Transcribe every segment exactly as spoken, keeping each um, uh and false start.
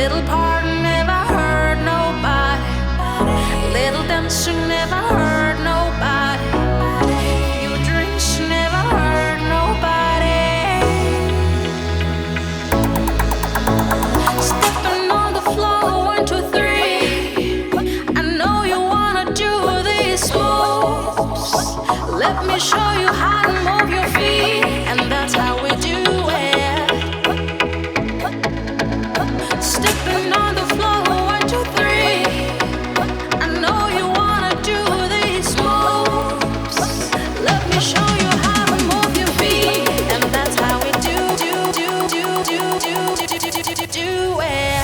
Little part never hurt nobody. Little dance never hurt nobody. Few drinks never hurt nobody. Stepping on the floor, one, two, three. I know you wanna do these moves. Let me show you how to move your feet, and that's how we do it. Stepping on the floor, one, two, three. I know you wanna do these moves. Let me show you how to move your feet, and that's how we do, do, do, do, do, do, do, do, do, do, do it.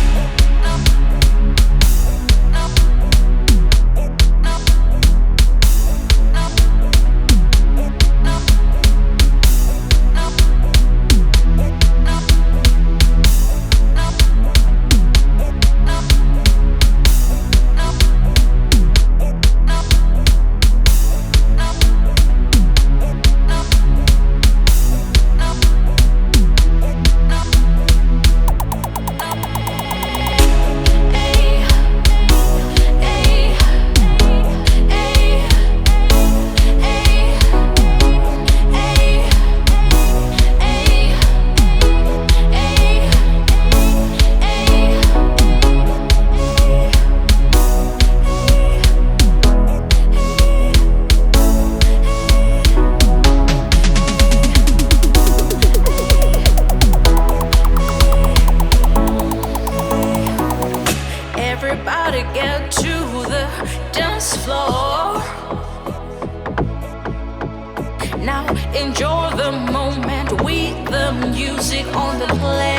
Everybody get to the dance floor. Now enjoy the moment with the music on the play.